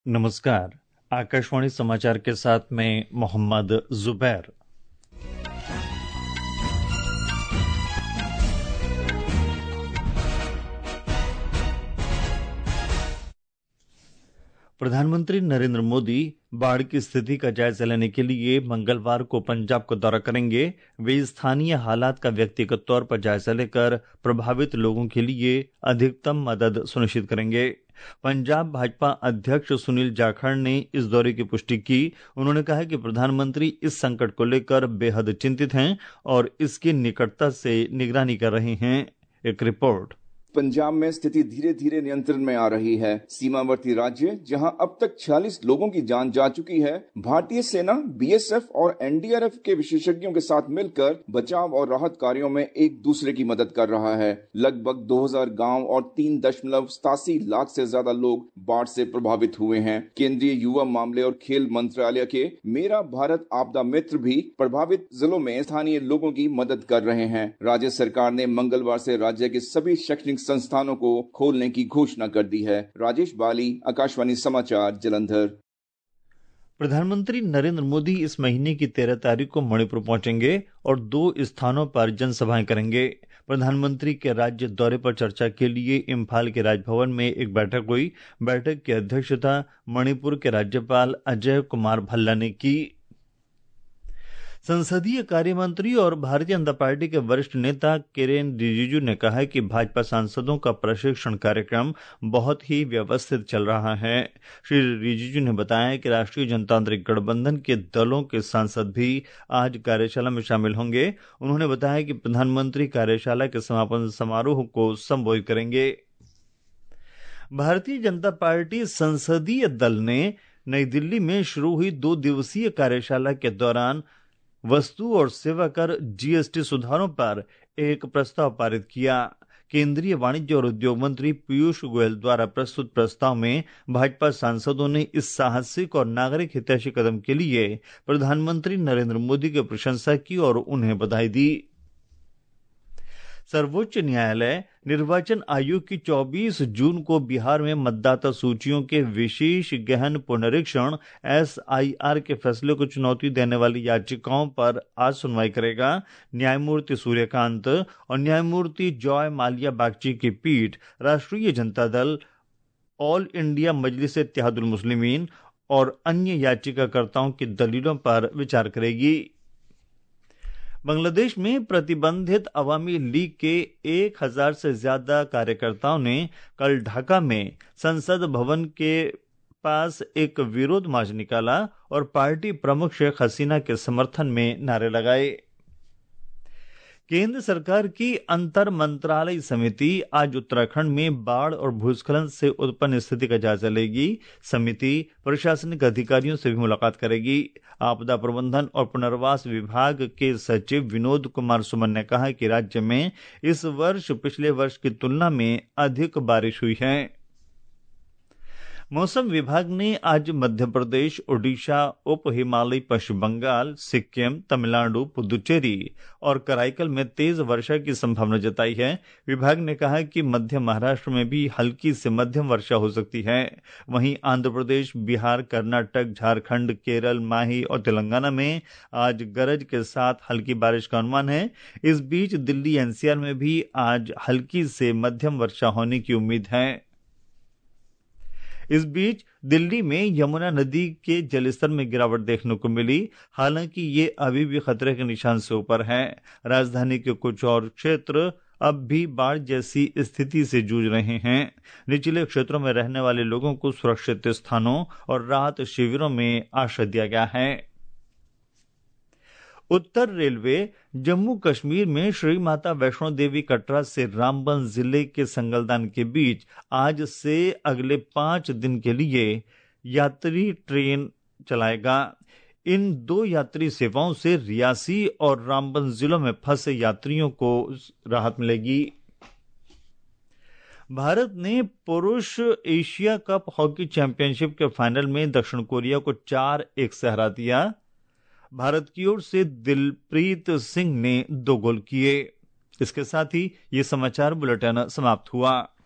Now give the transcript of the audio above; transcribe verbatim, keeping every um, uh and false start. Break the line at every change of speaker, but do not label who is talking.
नमस्कार। आकाशवाणी समाचार के साथ मैं मोहम्मद जुबैर। प्रधानमंत्री नरेंद्र मोदी बाढ़ की स्थिति का जायजा लेने के लिए मंगलवार को पंजाब का दौरा करेंगे। वे स्थानीय हालात का व्यक्तिगत तौर पर जायजा लेकर प्रभावित लोगों के लिए अधिकतम मदद सुनिश्चित करेंगे। पंजाब भाजपा अध्यक्ष सुनील जाखड़ ने इस दौरे की पुष्टि की। उन्होंने कहा कि प्रधानमंत्री इस संकट को लेकर बेहद चिंतित हैं और इसकी निकटता से निगरानी कर रहे हैं। एक रिपोर्ट।
पंजाब में स्थिति धीरे धीरे नियंत्रण में आ रही है। सीमावर्ती राज्य जहां अब तक छियालीस लोगों की जान जा चुकी है, भारतीय सेना, बीएसएफ और एनडीआरएफ के विशेषज्ञों के साथ मिलकर बचाव और राहत कार्यों में एक दूसरे की मदद कर रहा है। लगभग दो हज़ार गांव और तीन दशमलव सतासी लाख से ज्यादा लोग बाढ़ से प्रभावित हुए हैं। केंद्रीय युवा मामले और खेल मंत्रालय के मेरा भारत आपदा मित्र भी प्रभावित जिलों में स्थानीय लोगों की मदद कर रहे हैं। राज्य सरकार ने मंगलवार से राज्य के सभी शैक्षणिक संस्थानों को खोलने की घोषणा कर दी है। राजेश बाली, आकाशवाणी समाचार, जलंधर।
प्रधानमंत्री नरेंद्र मोदी इस महीने की तेरह तारीख को मणिपुर पहुंचेंगे और दो स्थानों पर जनसभाएं करेंगे। प्रधानमंत्री के राज्य दौरे पर चर्चा के लिए इम्फाल के राजभवन में एक बैठक हुई। बैठक की अध्यक्षता मणिपुर के राज्यपाल अजय कुमार भल्ला ने की। संसदीय कार्य मंत्री और भारतीय जनता पार्टी के वरिष्ठ नेता किरेन रिजिजू ने कहा है कि भाजपा सांसदों का प्रशिक्षण कार्यक्रम बहुत ही व्यवस्थित चल रहा है। श्री रिजिजू ने बताया कि राष्ट्रीय जनतांत्रिक गठबंधन के दलों के सांसद भी आज कार्यशाला में शामिल होंगे। उन्होंने बताया कि प्रधानमंत्री कार्यशाला के समापन समारोह को संबोधित करेंगे। भारतीय जनता पार्टी संसदीय दल ने नई दिल्ली में शुरू हुई दो दिवसीय कार्यशाला के दौरान वस्तु और सेवा कर जीएसटी सुधारों पर एक प्रस्ताव पारित किया। केंद्रीय वाणिज्य और उद्योग मंत्री पीयूष गोयल द्वारा प्रस्तुत प्रस्ताव में भाजपा सांसदों ने इस साहसिक और नागरिक हितैषी कदम के लिए प्रधानमंत्री नरेंद्र मोदी की प्रशंसा की और उन्हें बधाई दी। सर्वोच्च न्यायालय निर्वाचन आयोग की चौबीस जून को बिहार में मतदाता सूचियों के विशेष गहन पुनरीक्षण एसआईआर के फैसले को चुनौती देने वाली याचिकाओं पर आज सुनवाई करेगा। न्यायमूर्ति सूर्यकांत और न्यायमूर्ति जॉय मालिया बागची की पीठ राष्ट्रीय जनता दल, ऑल इंडिया मजलिस-ए-इत्तेहादुल मुस्लिमीन और अन्य याचिकाकर्ताओं की दलीलों पर विचार करेगी। बांग्लादेश में प्रतिबंधित अवामी लीग के एक हजार से ज्यादा कार्यकर्ताओं ने कल ढाका में संसद भवन के पास एक विरोध मार्च निकाला और पार्टी प्रमुख शेख हसीना के समर्थन में नारे लगाए। केंद्र सरकार की अंतर मंत्रालय समिति आज उत्तराखंड में बाढ़ और भूस्खलन से उत्पन्न स्थिति का जायजा लेगी। समिति प्रशासनिक अधिकारियों से भी मुलाकात करेगी। आपदा प्रबंधन और पुनर्वास विभाग के सचिव विनोद कुमार सुमन ने कहा कि राज्य में इस वर्ष पिछले वर्ष की तुलना में अधिक बारिश हुई है। मौसम विभाग ने आज मध्य प्रदेश, ओडिशा, उप हिमालयी पश्चिम बंगाल, सिक्किम, तमिलनाडु, पुदुचेरी और कराईकल में तेज वर्षा की संभावना जताई है। विभाग ने कहा कि मध्य महाराष्ट्र में भी हल्की से मध्यम वर्षा हो सकती है। वहीं आंध्र प्रदेश, बिहार, कर्नाटक, झारखंड, केरल, माही और तेलंगाना में आज गरज के साथ हल्की बारिश का अनुमान है। इस बीच दिल्ली एनसीआर में भी आज हल्की से मध्यम वर्षा होने की उम्मीद है। इस बीच दिल्ली में यमुना नदी के जलस्तर में गिरावट देखने को मिली। हालांकि ये अभी भी खतरे के निशान से ऊपर है। राजधानी के कुछ और क्षेत्र अब भी बाढ़ जैसी स्थिति से जूझ रहे हैं। निचले क्षेत्रों में रहने वाले लोगों को सुरक्षित स्थानों और राहत शिविरों में आश्रय दिया गया है। उत्तर रेलवे जम्मू कश्मीर में श्री माता वैष्णो देवी कटरा से रामबन जिले के संगलदान के बीच आज से अगले पांच दिन के लिए यात्री ट्रेन चलाएगा। इन दो यात्री सेवाओं से रियासी और रामबन जिलों में फंसे यात्रियों को राहत मिलेगी। भारत ने पुरुष एशिया कप हॉकी चैंपियनशिप के फाइनल में दक्षिण कोरिया को चार एक से हरा दिया। भारत की ओर से दिलप्रीत सिंह ने दो गोल किए। इसके साथ ही ये समाचार बुलेटिन समाप्त हुआ।